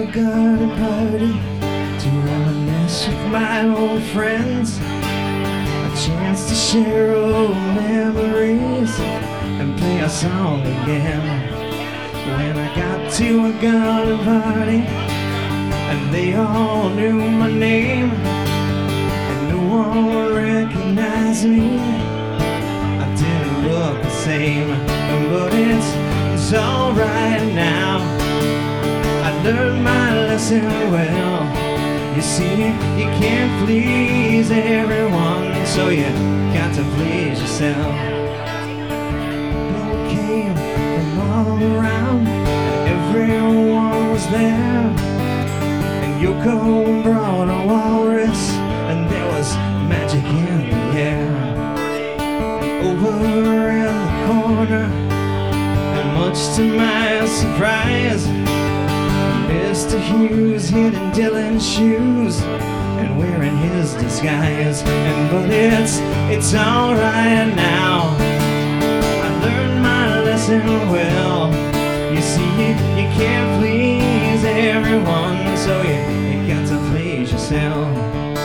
a garden party to reminisce with my old friends, a chance to share old memories and play a song again. When I got to a garden party and they all knew my name and no one recognized me, I didn't look the same, but it's alright now. I learned my lesson well. You see, you can't please everyone, so you got to please yourself. People came from all around, and everyone was there. And Yoko brought a walrus, and there was magic in the air. And over in the corner, and much to my surprise, Mr. Hughes hid in Dylan's shoes and wearing his disguise. But it's alright now. I learned my lesson well. You see, you can't please everyone, so you got to please yourself.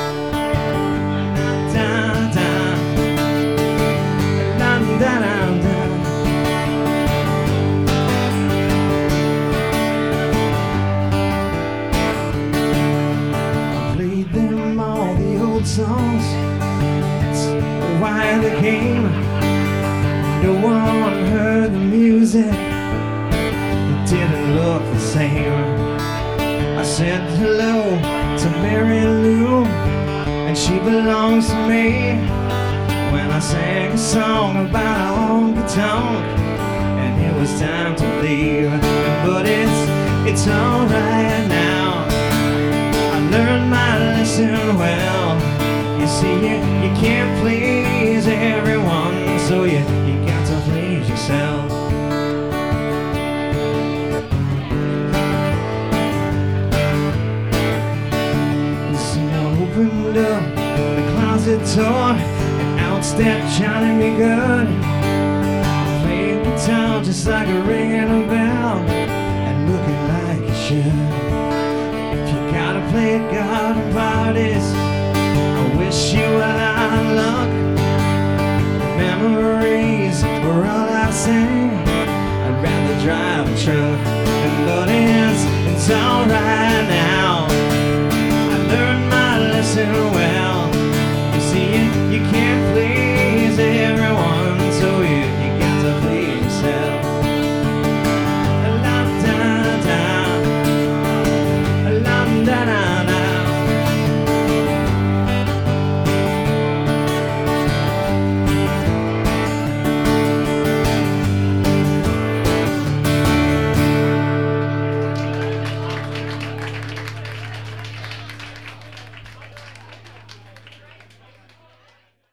Da da da da da da. Songs, that's why they came. No one heard the music, it didn't look the same. I said hello to Mary Lou, and she belongs to me. When I sang a song about a honky tonk, and it was time to leave. But it's alright now. I learned my lesson well. You see, you can't please everyone, so you got to please yourself. So I opened up the closet door, and out stepped Johnny B. Goode. I played guitar just like a ringing a bell, and looking like you should. If you gotta play at garden parties, I wish you a lot of luck. Memories were all I sang. I'd rather drive a truck, but it's alright now. I learned my lesson well.